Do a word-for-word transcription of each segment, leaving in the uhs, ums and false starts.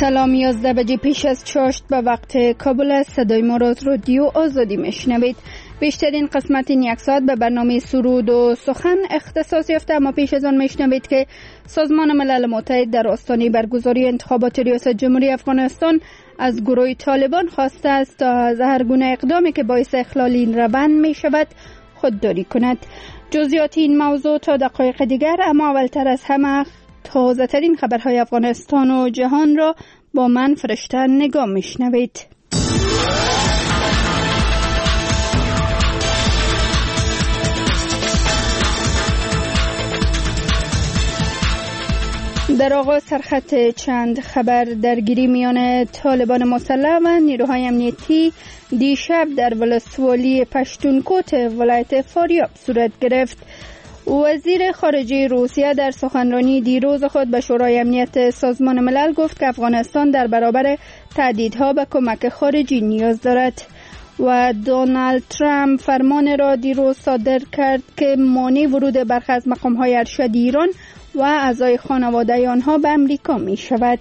سلام، یازده بجه پیش از چاشت به وقت کابل است. صدای ما را از رادیو آزادی میشنوید. بیشترین قسمت این یک ساعت به برنامه سرود و سخن اختصاص یافته، اما پیش از آن میشنوید که سازمان ملل متحد در آستانه برگزاری انتخابات ریاست جمهوری افغانستان از گروه طالبان خواسته است تا از هر گونه اقدامی که باعث اخلال این روند می شود خودداری کند. جزئیات این موضوع تا دقایق دیگر، اما اولتر از همه تازه ترین خبرهای افغانستان و جهان را با من فرشته نگاه میشنوید. در آغاز سرخط چند خبر. درگیری میان طالبان مسلح و نیروهای امنیتی دیشب در ولسوالی پشتونکوت ولایت فاریاب صورت گرفت. وزیر خارجه روسیه در سخنرانی دیروز خود به شورای امنیت سازمان ملل گفت که افغانستان در برابر تهدیدها به کمک خارجی نیاز دارد و دونالد ترامپ فرمان را دیروز صادر کرد که مانع ورود برخی از مقام‌های ارشد ایران و اعضای خانواده آنها به امریکا می شود.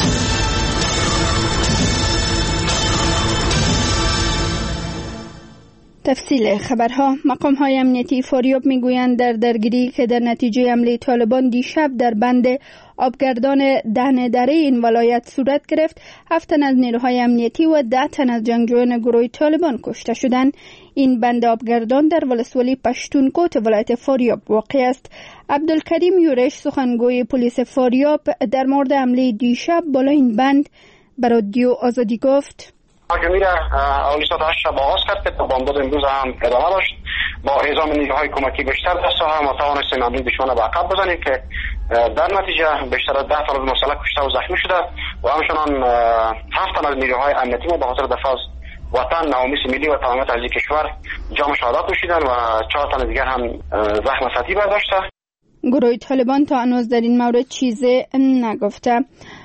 تفصیل خبرها. مقام‌های امنیتی فاریاب میگویند در درگیری که در نتیجه حمله طالبان دیشب در بند آبگردان دهنه دره این ولایت صورت گرفت، هفت تن از نیروهای امنیتی و ده تن از جنگجویان گروه طالبان کشته شدند. این بند آبگردان در ولسوالی پشتونکوت ولایت فاریاب واقع است. عبدالکریم یورش، سخنگوی پلیس فاریاب، در مورد حمله دیشب بالا این بند به رادیو آزادی گفت: هجومی را اولی ساعت هشت شب آغاز کرد که تا بامداد امروز هم ادامه داشت. با اعزام نیروهای کمکی بیشتر در ساحه ما توانستیم حمله دشمن به عقب بزنیم که در نتیجه بیشتر از ده فرد مسلح کشته و زخمی شده و همچنان هفت تن از نیروهای امنیتی ما به خاطر دفاع از وطن، نوامیس ملی و تمامیت ارضی کشور جام شهادت نوشیدند و چهار تن دیگر هم زخم سطحی برداشته. گروه طالبان تا هنوز در این مورد چیزی نگفته.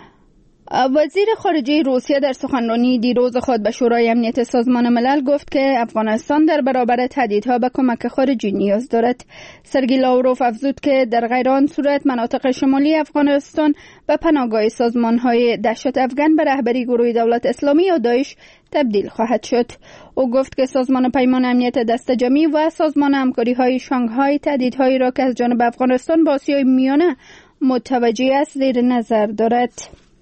وزیر خارجه روسیه در سخنرانی دیروز خود به شورای امنیت سازمان ملل گفت که افغانستان در برابر تهدیدها به کمک خارجی نیاز دارد. سرگئی لاوروف افزود که در غیر آن صورت مناطق شمالی افغانستان و پناهگاه سازمان‌های دهشت افغان به رهبری گروه دولت اسلامی یا داعش تبدیل خواهد شد. او گفت که سازمان پیمان امنیت دسته جمعی و سازمان همکاری‌های شانگهای تهدیدهایی را که از جانب افغانستان با آسیای میانه متوجه است زیر نظر دارد.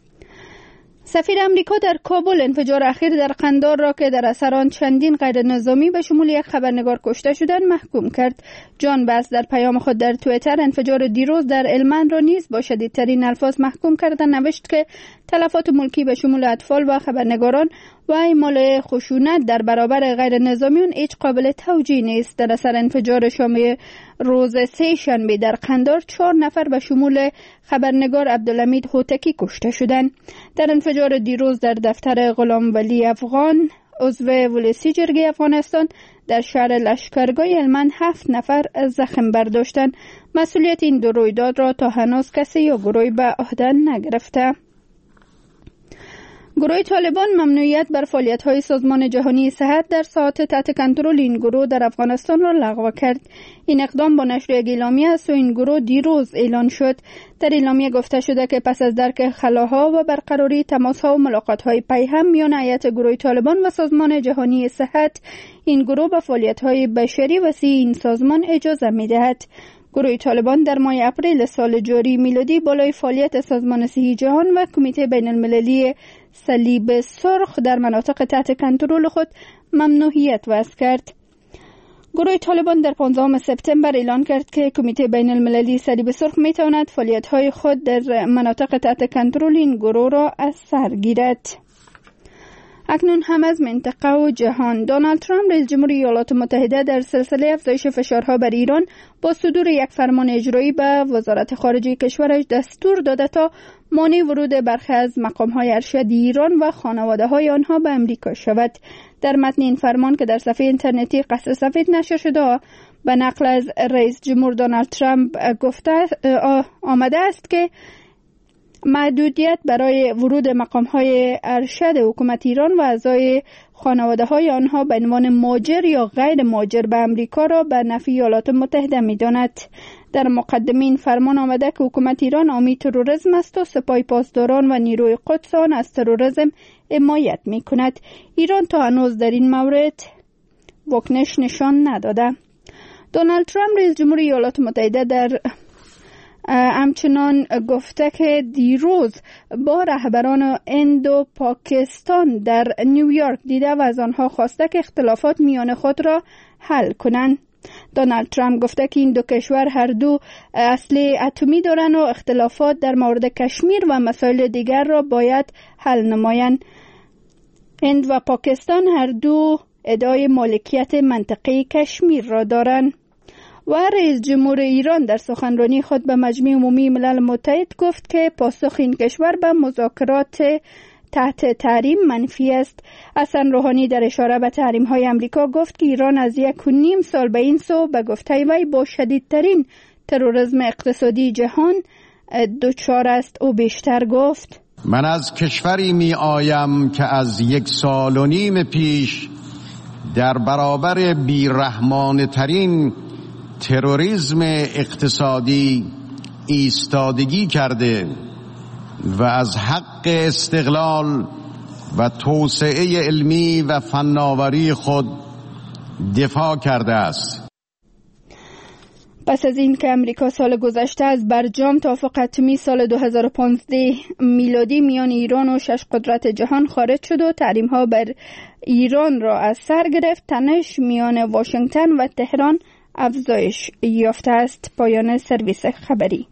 سفیر امریکا در کابل انفجار اخیر در قندار را که در اثر آن چندین غیر نظامی به شمول یک خبرنگار کشته شدند محکوم کرد. جان باس در پیام خود در توییتر انفجار دیروز در هلمند را نیز با شدیدترین الفاظ محکوم کرده نوشت که تلفات ملکی به شمول اطفال و خبرنگاران و اعمال خشونت در برابر غیر نظامیان هیچ قابل توجیه نیست. در اثر انفجار شام روز سه شنبه در قندار چهار نفر به شمول خبرنگار عبدالحمید هوتکی کشته شدند. در انفجار دیروز در دفتر غلام ولی افغان عضو ولسی جرگه افغانستان در شهر لشکرگاه هلمند هفت نفر زخم برداشتند. مسئولیت این دو رویداد را تا هنوز کسی یا گروهی به عهده نگرفته. گروه طالبان ممنوعیت بر فعالیت‌های سازمان جهانی صحت در ساحات تحت کنترل این گروه در افغانستان را لغو کرد. این اقدام با نشر یک اعلامیه از این گروه دیروز اعلان شد. در اعلامیه گفته شده که پس از درک خلاها و برقراری تماس‌ها و ملاقات‌های پیهم میان هیئت گروه طالبان و سازمان جهانی صحت، این گروه به فعالیت‌های بشری وسیع این سازمان اجازه می‌دهد. گروه طالبان در ماه اپریل سال جاری میلادی بالای فعالیت سازمان صحی جهان و کمیته بین المللی صلیب سرخ در مناطق تحت کنترل خود ممنوعیت وضع کرد. گروه طالبان در پانزدهم سپتامبر اعلان کرد که کمیته بین المللی صلیب سرخ میتواند فعالیت‌های خود در مناطق تحت کنترل این گروه را از سر گیرد. اکنون هم از منطقه و جهان. دونالد ترامپ رئیس جمهور ایالات متحده در سلسله افزایش فشارها بر ایران با صدور یک فرمان اجرایی به وزارت خارجه کشورش دستور داده تا مانع ورود برخی از مقام‌های ارشد ایران و خانواده‌های آنها به امریکا شود. در متن این فرمان که در صفحه اینترنتی قصر سفید نشر شده به نقل از رئیس جمهور دونالد ترامپ گفته آمده است که محدودیت برای ورود مقام‌های ارشد حکومت ایران و اعضای خانواده‌های آنها به عنوان مهاجر یا غیر مهاجر به امریکا را به نفع ایالات متحده می‌داند. در مقدمه این فرمان آمده که حکومت ایران حامی تروریسم است و سپاه پاسداران و نیروی قدس آن از تروریسم حمایت می‌کند. ایران تا هنوز در این مورد واکنش نشان نداده. دونالد ترامپ رئیس جمهور ایالات متحده در همچنان گفته که دیروز با رهبران هند و پاکستان در نیویورک دیده و از آنها خواسته که اختلافات میان خود را حل کنند. دونالد ترامپ گفته که این دو کشور هر دو اسلحه اتمی دارند و اختلافات در مورد کشمیر و مسائل دیگر را باید حل نمایند. هند و پاکستان هر دو ادعای مالکیت منطقه کشمیر را دارند. و رئیس جمهور ایران در سخنرانی خود به مجمع عمومی ملل متحد گفت که پاسخ این کشور به مذاکرات تحت تحریم منفی است. حسن روحانی در اشاره به تحریم های امریکا گفت که ایران از یک و نیم سال به این سو به گفته وی با شدیدترین تروریسم اقتصادی جهان دچار است. او بیشتر گفت: من از کشوری می آیم که از یک سال و نیم پیش در برابر بیرحمانه ترین تروریسم اقتصادی ایستادگی کرده و از حق استقلال و توسعه علمی و فناوری خود دفاع کرده است. پس از این که امریکا سال گذشته از برجام توافق اتمی سال دو هزار و پانزده میلادی میان ایران و شش قدرت جهان خارج شد و تحریم‌ها بر ایران را از سر گرفت، تنش میان واشنگتن و تهران افزایش یافته است. پایان سرویس خبری.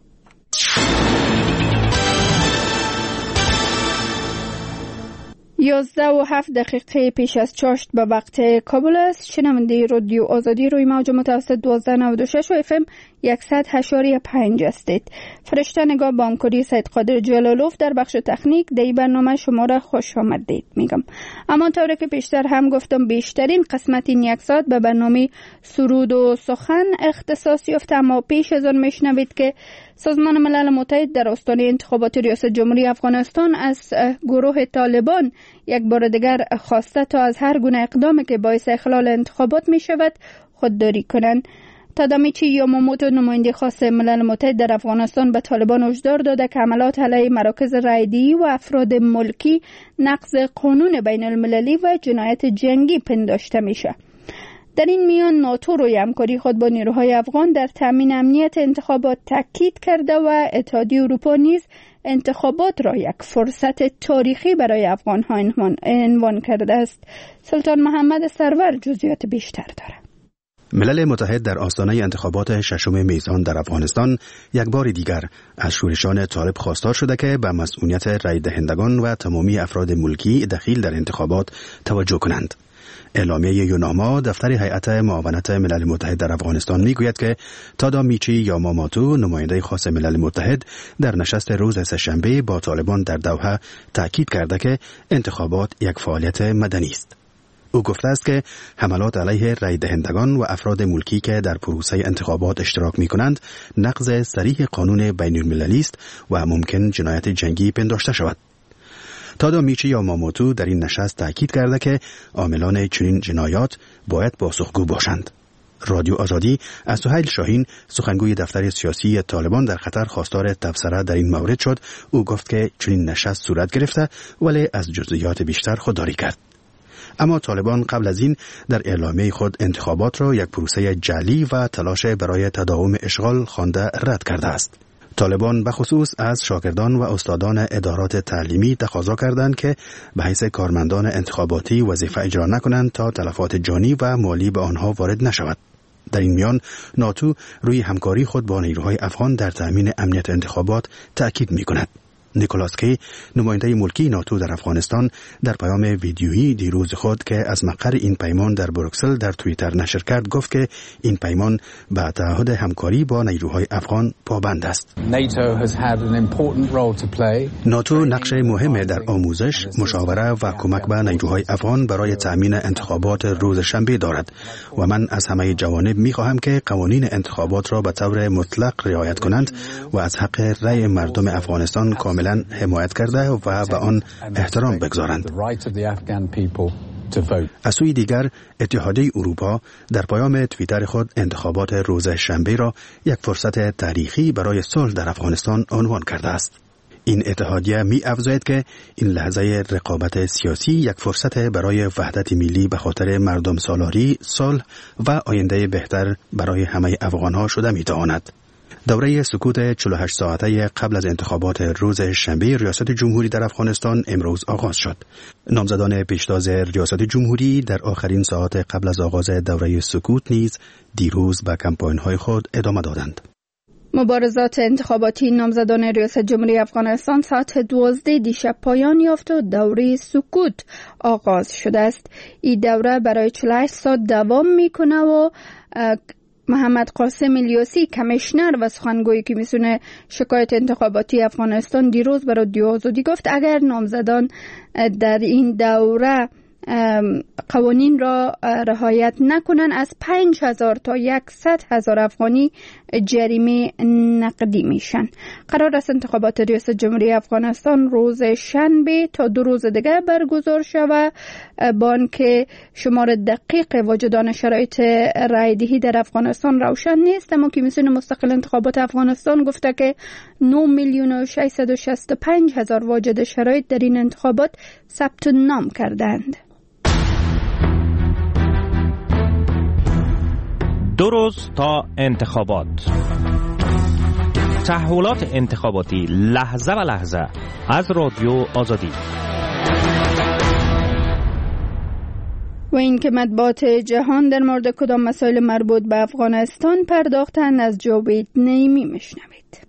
یازده و هفت دقیقه پیش از چاشت به وقت کابل است. شنونده رادیو آزادی روی موج متوسط دوازده نود و شش و اف ام صد و هشت و پنج هستید. فرشته نگاه با همکاری سید قادر جلالوف در بخش تکنیک در برنامه شما را خوش آمدید میگم. اما طوری که پیشتر هم گفتم بیشترین قسمت این یک ساعت به برنامه سرود و سخن اختصاص یافته. اما پیش از آن میشنوید که سازمان ملل متحد در آستانه انتخابات ریاست جمهوری افغانستان از گروه طالبان یک بار دیگر خواسته تا از هر گونه اقدامی که باعث اخلال انتخابات می شود خودداری کنند. تادامیچی یاماموتو نماینده خاص ملل متحد در افغانستان به طالبان هشدار داده که حملات علیه مراکز رایده‌ای و افراد ملکی نقض قانون بین المللی و جنایت جنگی پنداشته میشه. در این میان ناتو روی همکاری خود با نیروهای افغان در تامین امنیت انتخابات تاکید کرده و اتحادیه اروپا نیز انتخابات را یک فرصت تاریخی برای افغان‌ها عنوان کرده است. سلطان محمد سرور جزئیات بیشتر دارد. ملل متحد در آستانه انتخابات ششم میزان در افغانستان یک بار دیگر از شورشان طالب خواستار شده که به مسئولیت رای دهندگان و تمامی افراد ملکی دخیل در انتخابات توجه کنند. اعلامیه یوناما دفتر هیئت معاونت ملل متحد در افغانستان میگوید که تادامیچی یاماماتو نماینده خاص ملل متحد در نشست روز سه‌شنبه با طالبان در دوحه تاکید کرده که انتخابات یک فعالیت مدنی است. او گفته است که حملات علیه رای دهندگان و افراد ملکی که در پروسه انتخابات اشتراک می کنند نقض صریح قانون بین المللی است و ممکن جنایت جنگی پنداشته شود. تادامیچی یاماموتو در این نشست تاکید کرده که عاملان چنین جنایات باید پاسخگو باشند. رادیو آزادی از سهیل شاهین سخنگوی دفتر سیاسی طالبان در قطر خواستار تبصره در این مورد شد. او گفت که چنین نشست صورت گرفته ولی از جزئیات بیشتر خودداری کرد. اما طالبان قبل از این در اعلامیه خود انتخابات را یک پروسه جعلی و تلاش برای تداوم اشغال خوانده رد کرده است. طالبان به خصوص از شاگردان و استادان ادارات تعلیمی تقاضا کردند که به حیث کارمندان انتخاباتی وظیفه اجرا نکنند تا تلفات جانی و مالی به آنها وارد نشود. در این میان ناتو روی همکاری خود با نیروهای افغان در تأمین امنیت انتخابات تأکید می‌کند. نیکولاس کی نماینده ملکی ناتو در افغانستان در پیام ویدیویی دیروز خود که از مقر این پیمان در بروکسل در توییتر نشر کرد گفت که این پیمان به تعهد همکاری با نیروهای افغان پابند است. ناتو نقش مهمی در آموزش، مشاوره و کمک به نیروهای افغان برای تأمین انتخابات روز شنبه دارد و من از همه جوانب می‌خواهم که قوانین انتخابات را به طور مطلق رعایت کنند و از حق رأی مردم افغانستان کامل کاملا حمایت کرده و به آن احترام بگذارند. از سوی دیگر اتحادیه اروپا در پیام توییتر خود انتخابات روز شنبه را یک فرصت تاریخی برای صلح در افغانستان عنوان کرده است. این اتحادیه می افزاید که این لحظه رقابت سیاسی یک فرصت برای وحدت ملی به خاطر مردم سالاری، صلح و آینده بهتر برای همه افغانها شده می تواند. دوره سکوت چهل و هشت ساعته قبل از انتخابات روز شنبه ریاست جمهوری در افغانستان امروز آغاز شد. نامزدان پیشتاز ریاست جمهوری در آخرین ساعات قبل از آغاز دوره سکوت نیز دیروز به کمپاین‌های خود ادامه دادند. مبارزات انتخاباتی نامزدان ریاست جمهوری افغانستان ساعت دوازده دیشب پایان یافت و دوره سکوت آغاز شده است. این دوره برای چهل و هشت ساعت دوام میکنه و محمد قاسم الیاسی کمیشنر و سخنگوی کمیسیون شکایت انتخاباتی افغانستان دیروز برای رادیو آزادی گفت اگر نامزدان در این دوره قوانین را رعایت نکنند از پنج هزار تا صد هزار افغانی جریمه نقدی میشن. قرار است انتخابات ریاست جمهوری افغانستان روز شنبه تا دو روز دیگر برگزار شود با آنکه شمار دقیق واجدان شرایط رایدهی در افغانستان روشن نیست، اما کمیسیون مستقل انتخابات افغانستان گفته که نه میلیون و ششصد و شصت و پنج هزار واجد شرایط در این انتخابات ثبت نام کردند. دو روز تا انتخابات. تحولات انتخاباتی لحظه و لحظه از رادیو آزادی. و این که مطبوعات جهان در مورد کدام مسائل مربوط به افغانستان پرداختند از جاوید نیمی میشنوید.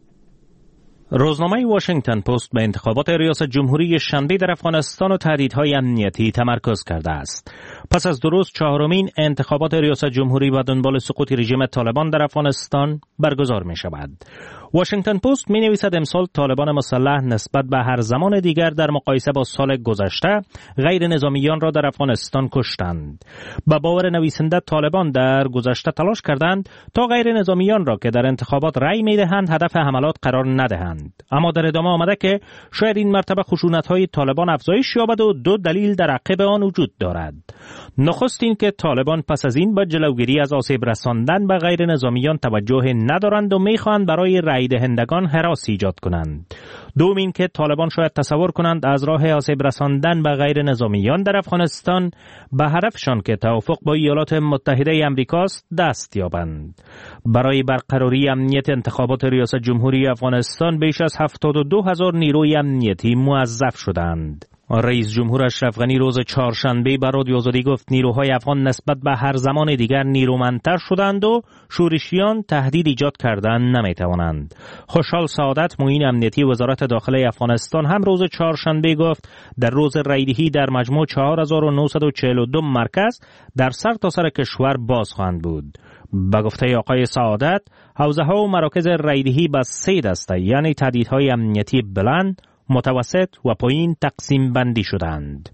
روزنامه واشنگتن پست به انتخابات ریاست جمهوری شنبه در افغانستان و تهدیدهای امنیتی تمرکز کرده است. پس از دو روز چهارمین انتخابات ریاست جمهوری و دنبال سقوط رژیم طالبان در افغانستان برگزار می شود. واشنگتن پست می نویسد امسال طالبان مسلح نسبت به هر زمان دیگر در مقایسه با سال گذشته غیر نظامیان را در افغانستان کشتند. با باور نویسنده طالبان در گذشته تلاش کردند تا غیر نظامیان را که در انتخابات رأی می دهند هدف حملات قرار ندهند. اما در ادامه آمده که شاید این مرتبه خشونت‌های طالبان افزایش یابد و دو دلیل در عقب آن وجود دارد. نخست این که طالبان پس از این با جلوگیری از آسیب رساندن به غیر نظامیان توجه ندارند و می‌خواهند برای رأی دهندگان هراس ایجاد کنند. دوم این که طالبان شاید تصور کنند از راه آسیب رساندن به غیر نظامیان در افغانستان به هدفشان که توافق با ایالات متحده آمریکاست دست یابند. برای برقراری امنیت انتخابات ریاست جمهوری افغانستان بیش از هفتاد و دو هزار نیروی امنیتی موظف شدند. رئیس جمهور اشرف غنی روز چهارشنبه بر رادیو آزادی گفت نیروهای افغان نسبت به هر زمان دیگر نیرومندتر شدند و شورشیان تهدید ایجاد کردن نمیتوانند. خوشحال سعادت معین امنیتی وزارت داخله افغانستان هم روز چهارشنبه گفت در روز رایدهی در مجموع چهار هزار و نهصد و چهل و دو مرکز در سر تا سر کشور باز خواهند بود. به گفته آقای سعادت حوزه ها و مراکز رایدهی به سه دسته یعنی تهدیدهای امنیتی بلند، متوسط و پایین تقسیم بندی شدند.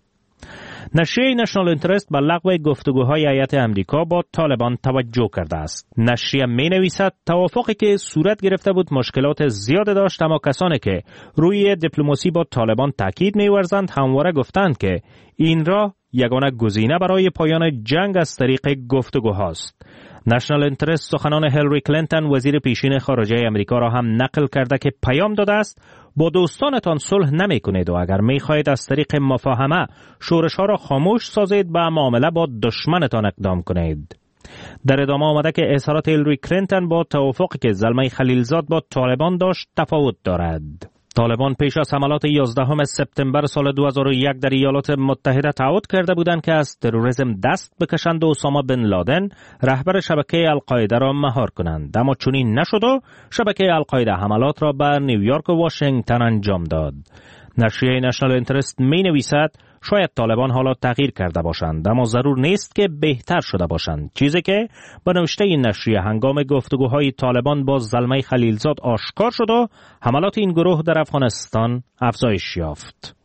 نشریه نشنال اینترست به لغو گفتگوهای هیئت امریکا با طالبان توجه کرده است. نشریه می نویسد توافقی که صورت گرفته بود مشکلات زیاد داشت، اما کسانی که روی دیپلماسی با طالبان تاکید می ورزند همواره گفتند که این راه یگانه گزینه برای پایان جنگ از طریق گفتگوهاست. نشنال اینترست سخنان هیلاری کلینتون وزیر پیشین خارجه امریکا را هم نقل کرده که پیام داده است با دوستانتان صلح نمی کنید و اگر می خواهید از طریق مفاهمه شورش ها را خاموش سازید به معامله با دشمنتان اقدام کنید. در ادامه آمده که اظهارات هیلاری کلینتون با توافقی که زلمه خلیلزاد با طالبان داشت تفاوت دارد. طالبان پیش از حملات یازدهم سپتامبر سال دو هزار و یک در ایالات متحده تعهد کرده بودند که از تروریسم دست بکشند و اسامه بن لادن رهبر شبکه القاعده را مهار کنند، اما چنین نشد و شبکه القاعده حملات را بر نیویورک و واشنگتن انجام داد. نشریه نشنال اینترست می نویسد شاید طالبان حالا تغییر کرده باشند، اما ضرور نیست که بهتر شده باشند، چیزی که با نوشته این نشریه هنگام گفتگوهای طالبان با زلمه خلیلزاد آشکار شد و حملات این گروه در افغانستان افزایش یافت.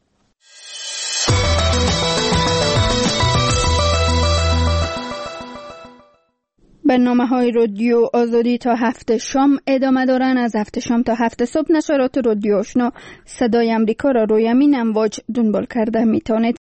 برنامه های رادیو آزادی تا هفت شام ادامه دارن. از هفت شام تا هفت صبح نشرات رادیو آشنا صدای امریکا را روی همین امواج دنبال کرده میتونید.